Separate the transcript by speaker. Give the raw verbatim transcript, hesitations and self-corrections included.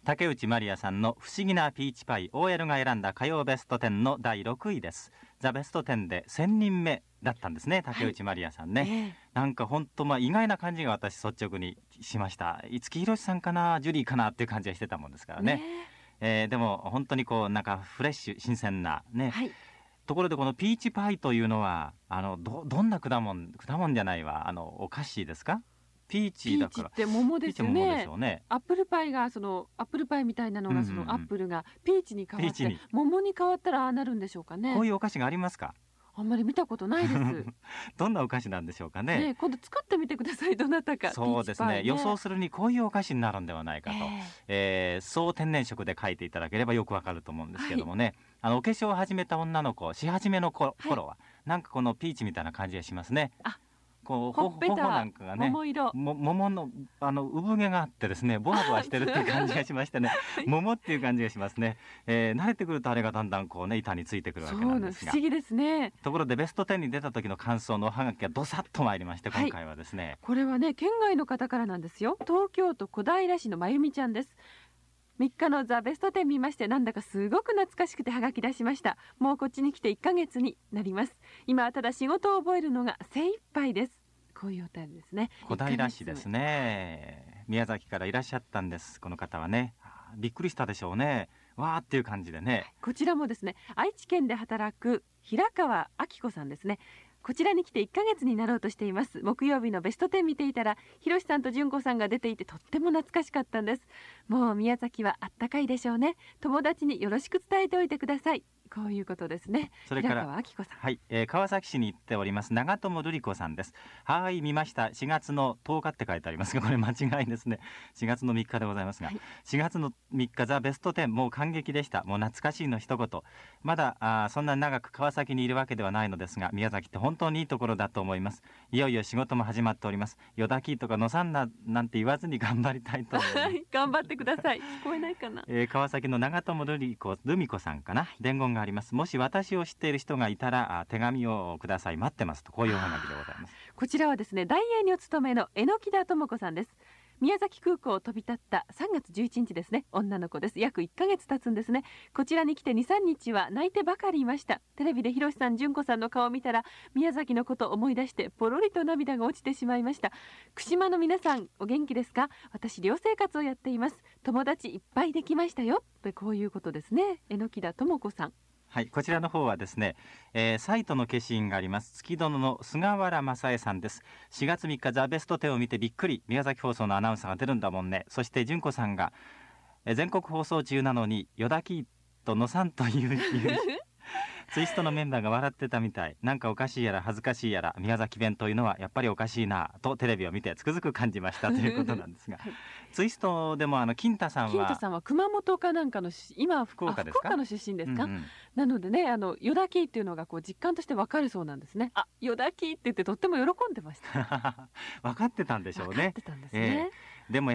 Speaker 1: 竹内まりやさんの不思議なピーチパイ オーエル が選んだ火曜ベストテンのだいろくいです。ザ・ベストテンでせんにんめだったんですね、竹内まりやさんね、はい、えー、なんか本当、まあ意外な感じが私率直にしました。五木ひろしさんかな、ジュリーかなっていう感じがしてたもんですからね、ねえー、でも本当にこうなんかフレッシュ新鮮なね、はい、ところでこのピーチパイというのはあの ど, どんな果物果物じゃないわあのお菓子ですか？ピーチだから。
Speaker 2: ピーチって桃ですよ ね,
Speaker 1: 桃でしょうね。
Speaker 2: アップルパイがそのアップルパイみたいなのがそのアップルがピーチに変わって、うんうんうん、桃に変わったらああなるんでしょうかね。
Speaker 1: こういうお菓子がありますか？
Speaker 2: あんまり見たことないです
Speaker 1: どんなお菓子なんでしょうか ね,
Speaker 2: ね。今度作ってみてください。どなたか。
Speaker 1: そうです ね, ね予想するにこういうお菓子になるんではないかと、えーえー、総天然色で書いていただければよくわかると思うんですけどもね、はい、あのお化粧を始めた女の子し始めの頃は、はい、なんかこのピーチみたいな感じがしますね。あ、こうほっぺたなんかがね、
Speaker 2: 桃色、
Speaker 1: も桃のあの産毛があってですね、ボワボワしてるっていう感じがしましてね桃っていう感じがしますね、えー、慣れてくるとあれがだんだんこうね板についてくるわけなんですが、
Speaker 2: 不思議ですね。
Speaker 1: ところでベストテンに出た時の感想のおはがきがどさっと参りまして、今回はですね、はい、
Speaker 2: これはね県外の方からなんですよ。東京都小平市のまゆみちゃんです。みっかのザ・ベストテン見まして、なんだかすごく懐かしくてはがき出しました。もうこっちに来ていっかげつになります。今はただ仕事を覚えるのが精一杯です。こういうお便りですね。
Speaker 1: 小平市ですね。宮崎からいらっしゃったんです、この方はね。びっくりしたでしょうね。わーっていう感じでね、はい、
Speaker 2: こちらもですね、愛知県で働く平川明子さんですね。こちらに来ていっかげつになろうとしています。木曜日のベストテン見ていたら、ひろしさんと純子さんが出ていてとっても懐かしかったんです。もう宮崎はあったかいでしょうね。友達によろしく伝えておいてください。こういうことですね。
Speaker 1: それから
Speaker 2: 平川明子さん、
Speaker 1: はい、えー、川崎市に行っております長友瑠璃子さんです。はい、見ました。しがつのとおかって書いてありますが、これ間違いですね。しがつのみっかでございますが、はい、しがつのみっかザ・ベストテン、もう感激でした。もう懐かしいの一言。まだあそんな長く川崎にいるわけではないのですが、宮崎って本当にいいところだと思います。いよいよ仕事も始まっております。よだきとかのさんななんて言わずに頑張りたいと思います
Speaker 2: 頑張ってください。聞こえないかな、
Speaker 1: えー、川崎の長友瑠璃子瑠美子さんかな、はい、伝言があります。もし私を知っている人がいたら手紙をください、待ってますと、こういうおはがきでございます。
Speaker 2: こちらはですね、大英にお勤めの榎田智子さんです。宮崎空港を飛び立ったさんがつじゅういちにちですね。女の子です。約いっかげつ経つんですね。こちらに来て にさんにちは泣いてばかりいました。テレビでひろしさん、純子さんの顔を見たら宮崎のことを思い出してポロリと涙が落ちてしまいました。串間の皆さんお元気ですか？私寮生活をやっています。友達いっぱいできましたよ。こういうことですね。榎田智子さん、
Speaker 1: はい、こちらの方はですね、えー、サイトの消印があります月殿の菅原正恵さんです。しがつみっかザ・ベストテンを見てびっくり、宮崎放送のアナウンサーが出るんだもんね。そして純子さんが、えー、全国放送中なのによだきとのさんというツイストのメンバーが笑ってたみたい。なんかおかしいやら恥ずかしいやら、宮崎弁というのはやっぱりおかしいなとテレビを見てつくづく感じましたということなんですが、はい、ツイストでもあの金太さんは
Speaker 2: 金太さんは熊本かなんかの、今は福岡ですか？福岡の出身ですか？うんうん、なのでね、あのよだきっていうのがこう実感としてわかるそうなんですね。あ、よだきって言ってとっても喜んでました。
Speaker 1: 分かってたんでしょうね。
Speaker 2: 分かってたんですね、
Speaker 1: えー、でも